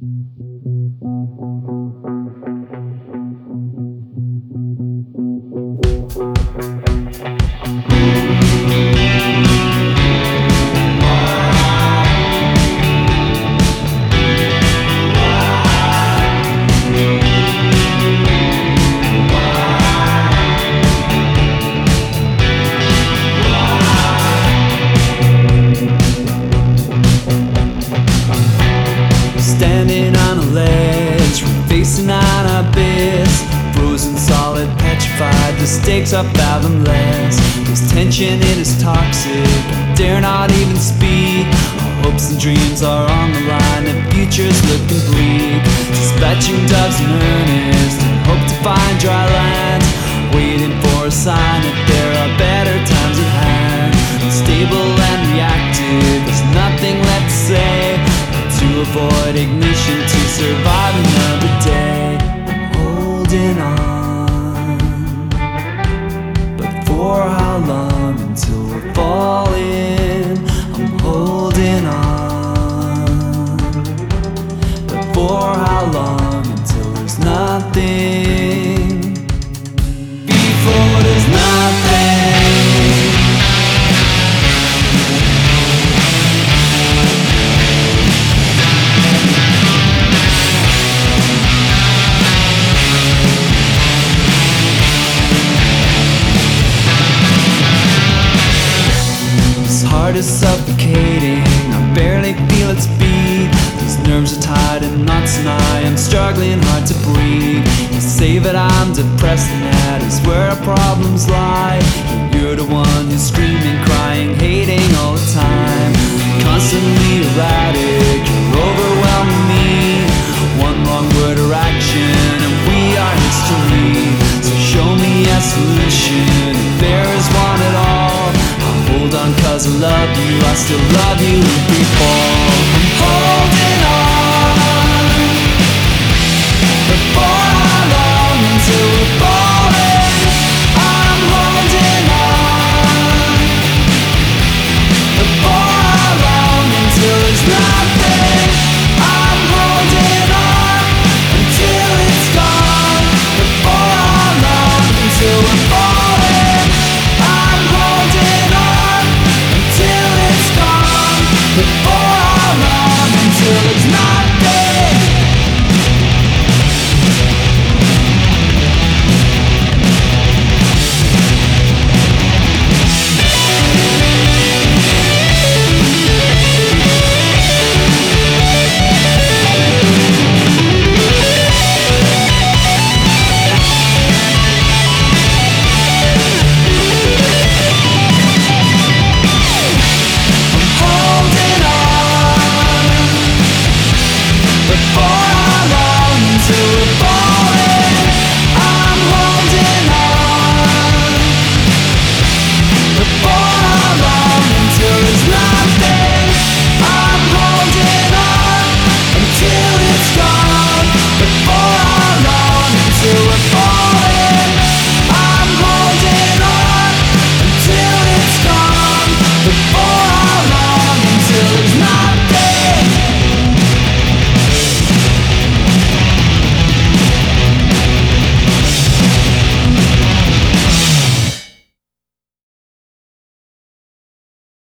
Standing on a ledge, we're facing an abyss. Frozen solid, petrified, the stakes are fathomless. This tension, it is toxic, I dare not even speak. Our hopes and dreams are on the line, the future's looking bleak. Dispatching doves in earnest, and hope to find dry land. Waiting for a sign that there are better times at hand. Unstable and reactive, there's nothing left to say. To avoid ignition, to survive another day. I'm holding on, but for how long? Until we're falling. I'm holding on, but for how long? Until there's nothing. Before there's nothing. Heart is suffocating, I barely feel its beat. These nerves are tied in knots and I am struggling hard to breathe. You say that I'm depressed and that is where our problems lie. You're the one who's screaming, crying, hating all the time. Constantly erratic, you're overwhelming me. One wrong word or action and we are history. So show me a solution, if there is one at all. Hold on, 'cause I love you, I still love you if we fall.